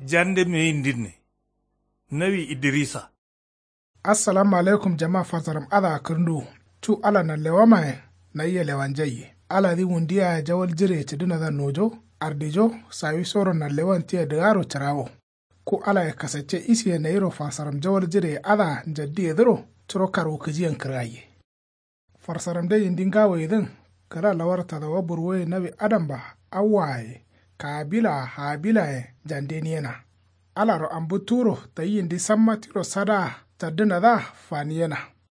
jande me indirne nawi Idrisa. Assalamu alaikum jama'a fasaram ala kirndu tu ala na lewama na iya lewan jayi ala di wundiya jawal jire ci duna zan nojo ardijo sawi soro na lewan tiya da yaro cirawo ku ala ya kasace isiye na yiro fasaram jawal jire ala jaddi ya ziro turo karo kajiyan kiraye fasaram dai indin gawo idin kala lawar ta da waburwe nabi adam ba awaye kabila habila jandeniyana ala ro ambuturo ta yi indi samma tiro sada taddina da faniyana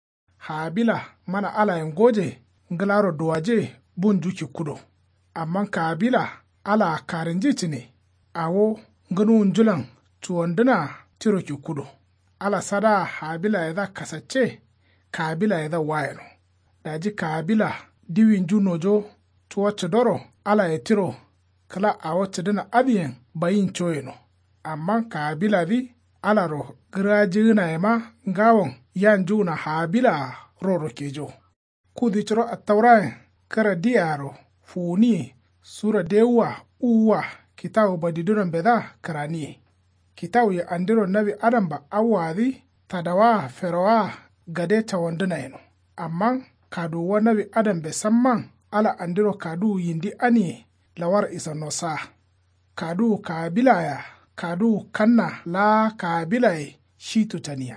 habila mana ala yin goje ngalaro duwaje bun juki kudo amma kabila ala karinji ne awo ganun julan tuwanduna tiro ki kudo ala sada habila ya da kasace kabila ya da wayano daji kabila diwin junojo tuwace doro ala ya tiro kala awo tidina abiyen bayin choyeno amma kabila di ala ro grajina ema ngawon yanju na habila roro kejo kudi choro atawra kara diaro funi sura dewa uwa kitabu badiduran beda karani kitabu ya andiro nabi adam ba awadi tadawa ferowa gade tawanduna eno amma kadu wa nabi adam be samman ala andiro kadu yindi ani lawar isa nosa kadu kabila ya kadu kanna la kabila shi tutaniya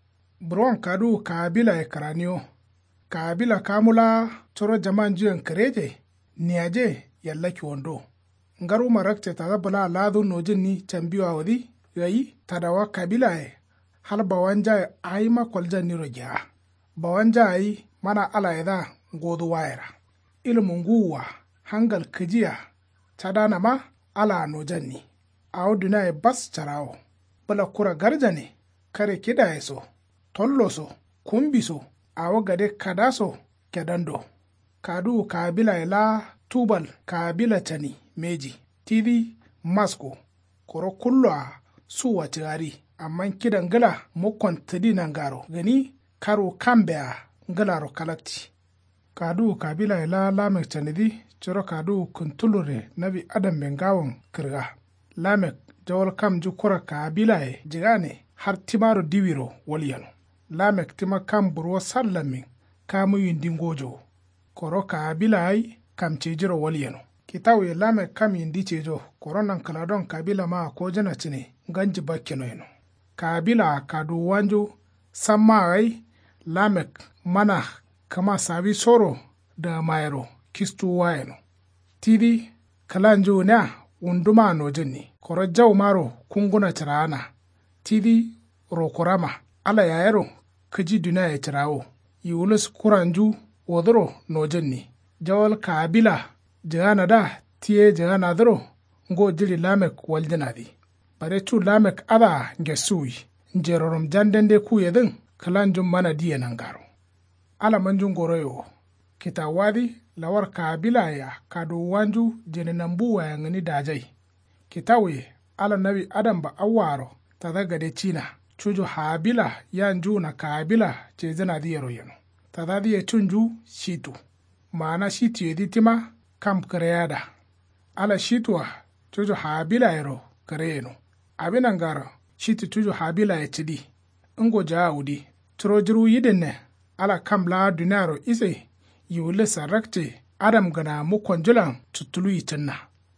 buron kadu kabila ya karaniyo kabila kamula toro jaman juyan kareje niyaje yallaki wando ngaru marakte ta zabala ladu nojin ni tambiwa wadi yayi tadawa kabila ya hal bawanja ai makwaljan ni roja bawanja ai mana ala yada godu wayara ilmun guwa hangal kajiya tadana ma ala nojan ni auduna ya bas charawo bala kura garja ne kare kida ya so tollo so kumbi so awo gade kada so kedando kadu kabila ya la tubal kabila tani meji tv masko koro kullo a suwa tigari amma kidan gala mukon tadi nan garo gani karo kambe a galaro kalakti kadu kabila ya la lamek tanidi ciro kadu kuntulure nabi adam bengawon kirga lamek jawal kam jukura kabila e jigane har timaro diwiro waliyano lamek tima kam burwa sallamin kamu yindin gojo koro kabila ai kam cejiro waliyano kitawe lamek kam yindi cejo koronan kaladon kabila ma ko jana cine ganji bakkino eno kabila kadu wanjo samma ai lamek mana kama sabi soro da mayro kistu wayeno tidi kalanjo na unduma no jinni koro jaw maro kunguna tirana tidi rokorama ala yayero kaji duna ya tirawo yulus kuranju wodoro no jinni jawal kabila jana da tiye jana dro ngo jiri lamek waljinadi bare tu lamek ada ngesui njerorom jandende ku yedin kalanjum mana diye nangaro ala manjun goroyo kitawadi lawar kabila ya kado wanju jene nambu wa ngani dajai kitawe ala nabi adam ba awaro tadagade china chuju habila yanju na kabila chezena diyero yeno tadadiye chunju shitu maana shitu yeditima kam kreada ala shitwa chuju habila yero kreyeno abinangara shitu chuju habila ya chidi ngo jaawudi trojiru yidenne ala kam la dunaro ise yule sarakte adam gana mukon julan tutulu yitinna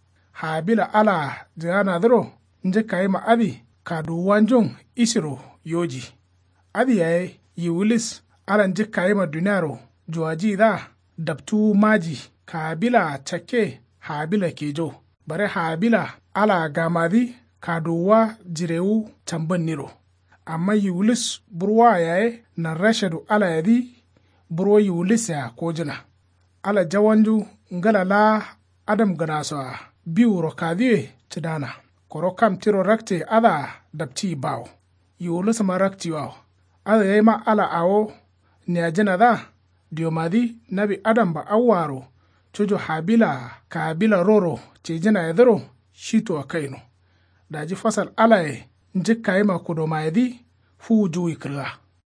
habila ala jana dro nje kaima abi kadu wanjun isiro yoji abi yaye yulis ala nje kaima dunaro juwaji da dabtu maji kabila chake habila kejo bare habila ala gamadi kaduwa jirewu tamban niro amma yulis burwa yaye na rashadu ala yadi buro yulis ya kojina ala jawanju ngala la adam gana so biu rokadie tidana koro kam tiro rakte ada dabti bawo yulis ma rakti wawo ada yema ala awo ne ajina da diomadi nabi adam ba awaro chojo habila kabila roro chejina yadro shito akaino daji fasal ala e njikka yema kudoma yadi fu juwi kirga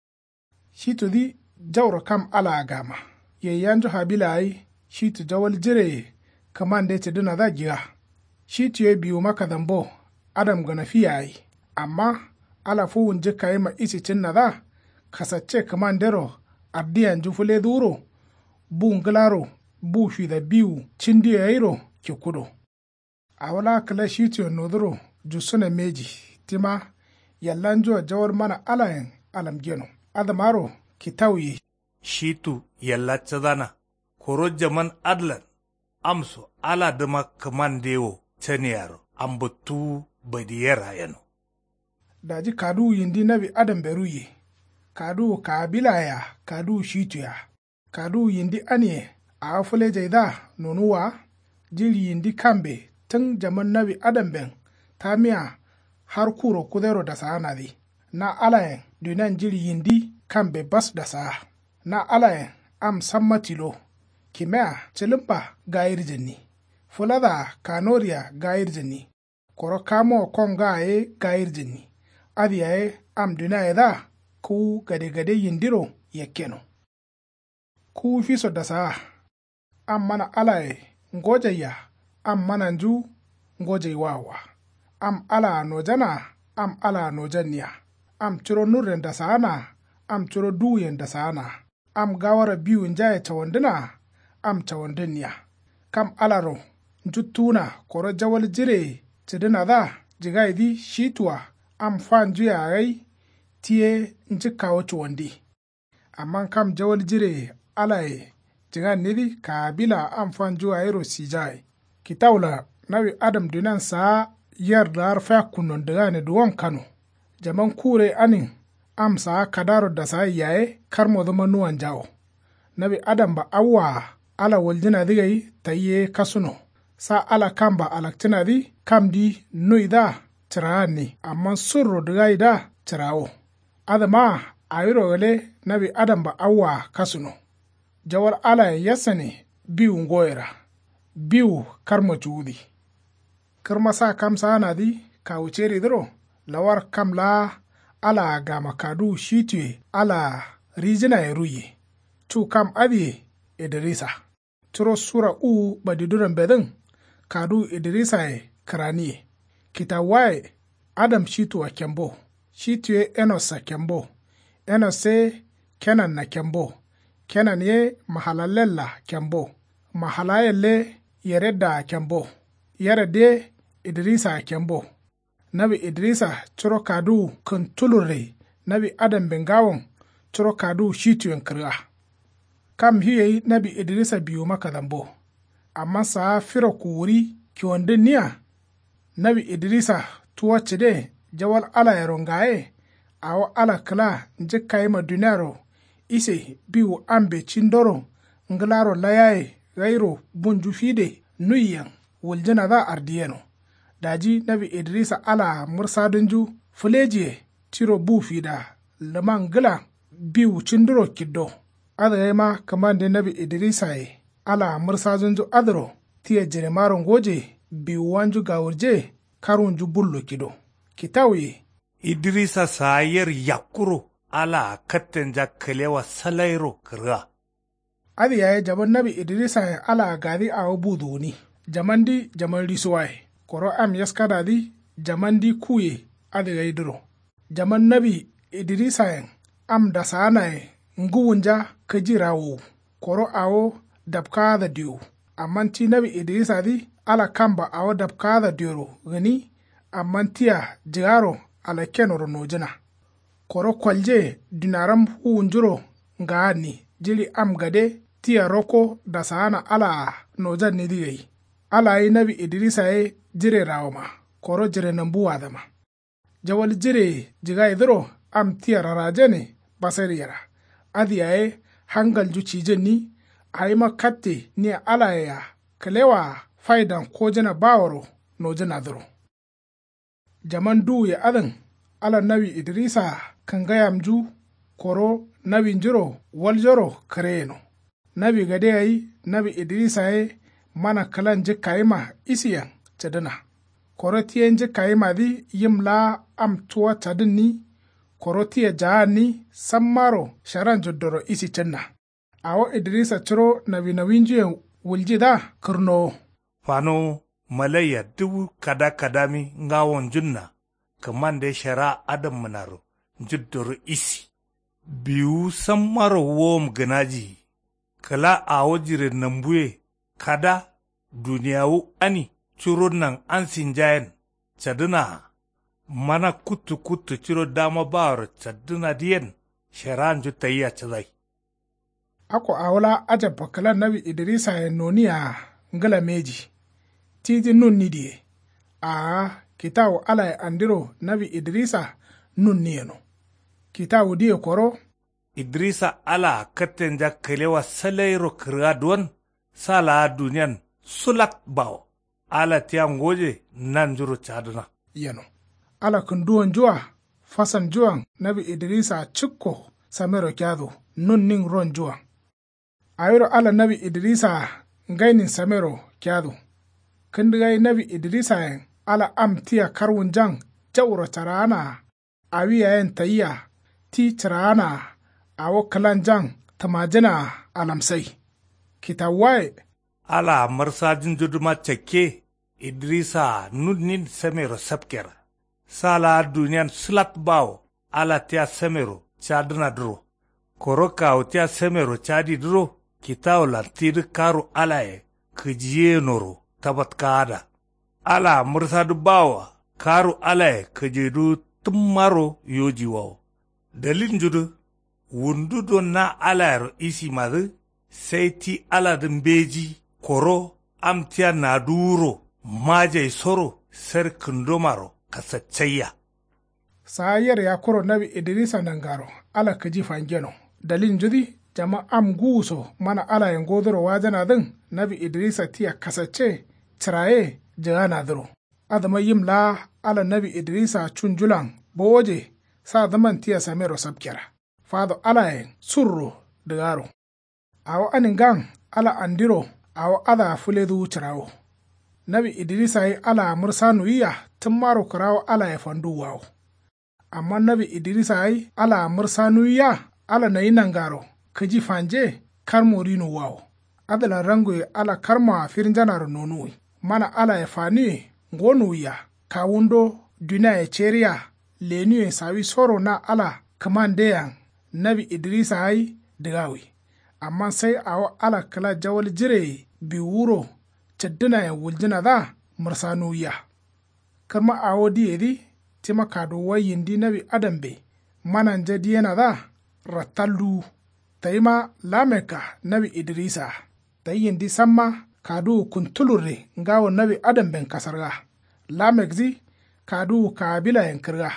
shito di jawro kam ala gama ye yanjo habila ai shitu jawal jire kamande te duna da giga shitu ye biyu maka dambo adam gana fiyayi amma ala fu wunji kayima isi cinna da kasace kamandero ardiyan jufule duro bu nglaro bu fida biu cindi yairo ki kudo awala kala shitiyo noduro jusuna meji tima yallanjo jawar mana alayen alam geno adamaro ki tauye shitu yalla tsadana koro jaman adlan amso ala dama kamandewo taniyaro ambatu badiyara yano daji kadu yindi nabi adam beruye kadu kabilaya kadu shituya kadu yindi aniye a afule jaida nonuwa jiri yindi kambe tun jaman nabi adam ben tamiya har kuro kudero da sana di na alayen dunan jiri yindi kambe bas da sa na alayen am sammatilo kimea chilimpa gair jenni fulada kanoriya gair jenni koro kamo kongaye gair jenni adiyaye am dunaye da ku gade yindiro yekkeno ku fiso da sa am mana alaye ngojaya am mana nju ngojay wawa am ala nojana am ala nojanniya am ciro nurren da sana am ciro duyen da sana am gawara biyu njaye tawandina am tawandiniya kam alaro njuttuna koro jawal jire tidina da jigaidi shituwa am fan juyarai tiye njikawo chuwandi amman kam jawal jire alaye jigan nidi kabila am fan juyairo sijai kitawla nawi adam dunan sa yardar fa kunnon dagane duwan kano jaman kure anin am sa kadaro da sa yaye karmo zama nuwan jawo nabi adam ba awwa ala waljina digai tayye kasuno sa ala kamba alaktina di kamdi nuida tirani amma surro digai da tirawo adama ayiro gale nabi adam ba awwa kasuno jawar ala yasane biu ngoyra biu karmo chudi karma sa kam sana di kawuceri diro lawar kamla ala gama kadu shitwe ala rijina ya ruye tu kam adi idrisa turo sura badiduran bedin kadu idrisa ya kraniye kitawaye adam shitwa kembo shitwe enosa kembo enose kenan na kembo kenan ye mahalalella kembo mahalayelle yereda kembo yerede idrisa kembo nabi idrisa curo kadu kan tulure nabi adam bengawon curo kadu shituen kira kam hiye nabi idrisa biyu maka zambo amma sa fira kuri kiwandin niya nabi idrisa tuwa cide jawal ala yarongaye awa ala kala njika ima dunero ise biyu ambe chindoro nglaro layaye gairo bunjufide nuyen wuljina za ardiyeno daji nabi idrisa ala mursadunju fulejiye tiro bufida laman gila biyu cinduro kiddo adare ma kamande nabi idrisa ye ala mursadunju adro tiye jeremaron goje biyu wanju gawurje karunju bullo kido kitawi idrisa sayar yakuro ala kattenja kalewa salairo kira adi yaye jaman nabi idrisa ye ala gadi awo buduni jamandi jaman risuwaye koro am yaskada di jamandi kuye adi gaidiro jaman nabi idrisa yen am dasana ye nguwunja kajirawo koro awo dabkada diyo ammanti nabi idrisa di ala kamba awo dabkada diyoro gani ammantiya jigaro ala kenoro nojina koro kwalje dinaram huunjuro ngaani jili am gade tiya roko dasana ala nojan ni digai ala yi nabi idrisa ye jire rawama koro jire nambu wadama jawal jire jiga idro am tiya rarajene basari yara adi yaye hangal ju cijenni ayima katte ni ala ya kalewa faidan ko jana bawaro no jana dro jaman du ya adan ala nabi idrisa kan gayam ju koro nabi njiro waljoro kareno nabi gade yayi nabi idrisa ye mana kalan je kaima isiyan tadana korotiyen je kaima di yimla am tuwa tadini korotiye jaani sammaro sharan joddoro isi tenna awo idrisa ciro nabi nawinjiye wuljida kirno fano malaya dubu kada kadami ngawon junna kamande shara adam manaro juddoro isi biyu sammaro wom ganaji kala awo jire nambuye kada duniyawu ani curo nan an sinjayen caduna mana kutu ciro dama bawar caduna diyen sharan ju tayya cazai ako awla ajab bakalan nabi idrisa ya noniya ngala meji titi nun nidie kitawu ala ya andiro nabi idrisa nun niyeno kitawu diye koro idrisa ala katenja kelewa salairo kiradwan sala duniyan sulat bawo ala tiyan goje nan juro caduna yano ala kunduwan juwa fasan juwan nabi idrisa cikko samero kyado nun nin ron juwan ayro ala nabi idrisa ngainin samero kyado kindigai nabi idrisa ala amtiya karwun jan jawro tarana awiyayen tayya ti tarana awo kalan jan tamajina alamsai kitawai ala marsajin juduma ceke idrisa nunnin samero sabkera sala duniyan sulat bawo ala tia samero chadna duro koroka tia samero chadi duro kitaw lantir karu alaye kijiye noro tabat kada ala mursadu bawa karu alaye kijidu tummaro yoji wawo dalin judu wundudo na alayro isi madu sai ti aladin beji koro amtiya na duro majai soro ser kundomaro kasaccayya sayar ya koro nabi idrisa nangaro ala kaji fangeno dalin judi jama am guso mana ala yan godoro wajana din nabi idrisa tiya kasacce tiraye jana duro adama yimla ala nabi idrisa chunjulan boje sa zaman tiya samero sabkera fado ala yan surro dagaro awo aningan ala andiro awo ada fuledu tirawo nabi idrisa yi ala mursanu iya tun maro karawo ala ya fandu wawo amma nabi idrisa yi ala mursanu iya ala na yi nangaro kaji fanje karmorino wawo adala rango ala karma firinjanar nonui mana ala ya fani ngonu iya kawundo duna ya cheriya lenu ya sawi soro na ala kamandeyan nabi idrisa yi digawi amma sai awo ala kala jawal jire bi wuro caddina ya wuljina da mursanu iya karma awo diyedi tima kado wayindi nabi adambe manan jadi yana da ratallu taima lameka nabi idrisa tayindi samma kadu kuntulure ngawo nabi adamben kasarga lamekzi kadu kabila yankirga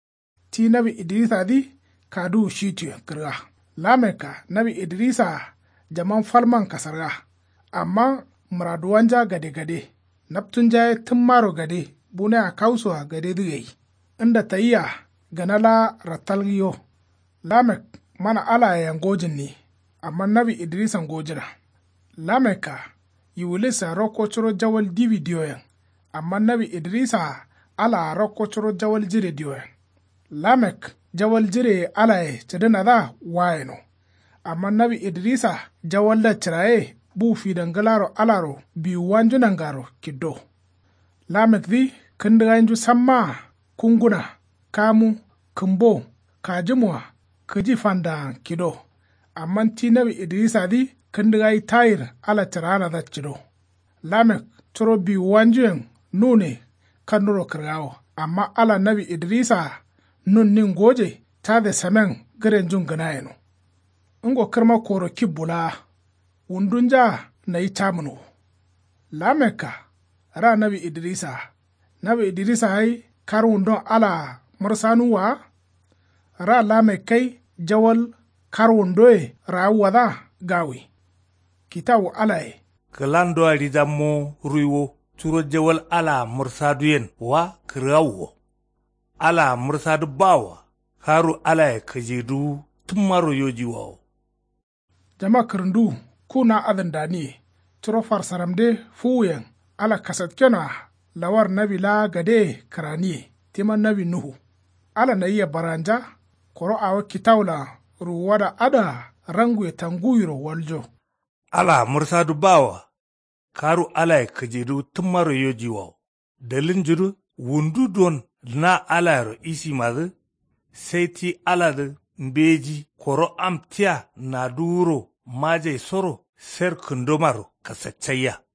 ti nabi idrisa di kadu shitu yankirga lameka nabi idrisa jaman falman kasarga amma muraduwanja gade-gade naptun jaye tun maro gade bune a kausuwa gade digai inda tayya ganala ratalgiyo lamek mana ala yan gojin ne amma nabi idrisan gojina lameka yiwulisa rokocoro jawal dividiyoyin amma nabi idrisa ala rokocoro jawal jire diyoyin lamek jawal jire alaye cidina da wayeno amma nabi idrisa jawal da ciraye bu fidangalaro alaro bi wanjunan garo kiddo lamek di kindiganju samma kunguna kamu kumbo kajimwa kaji fanda kido amma ti nabi idrisa di kindigai tayir ala tirana da kido lamek turo bi wanjuyen nune kanuro kirgawo amma ala nabi idrisa nun nin goje ta da samen garen jun ganayeno ingo kirma koro kibbula wundunja na yi tamunu lameka ra nabi idrisa hai kar wundon ala mursanuwa ra lamekai jawal kar wundoye ra wada gawi kitawu alaye kalando aridamo ruiwo turo jawal ala mursaduyen wa kirawo ala mursadu bawa haru alaye kajedu tumaro yoji wawo jama kirndu kuna adin dani turo farsaramde fuyen ala kasat kena lawar nabi la gade karani timan nabi nuhu ala na iya baranja koro awa kitawla ruwada ada rangu tanguyro waljo ala mursadu bawa karu alay kajidu tumaro yoji waw. Dalin judu wundu don na alayro isi madu seti aladu mbeji koro amtia na duro maje soro ser kundomaro kasachaya.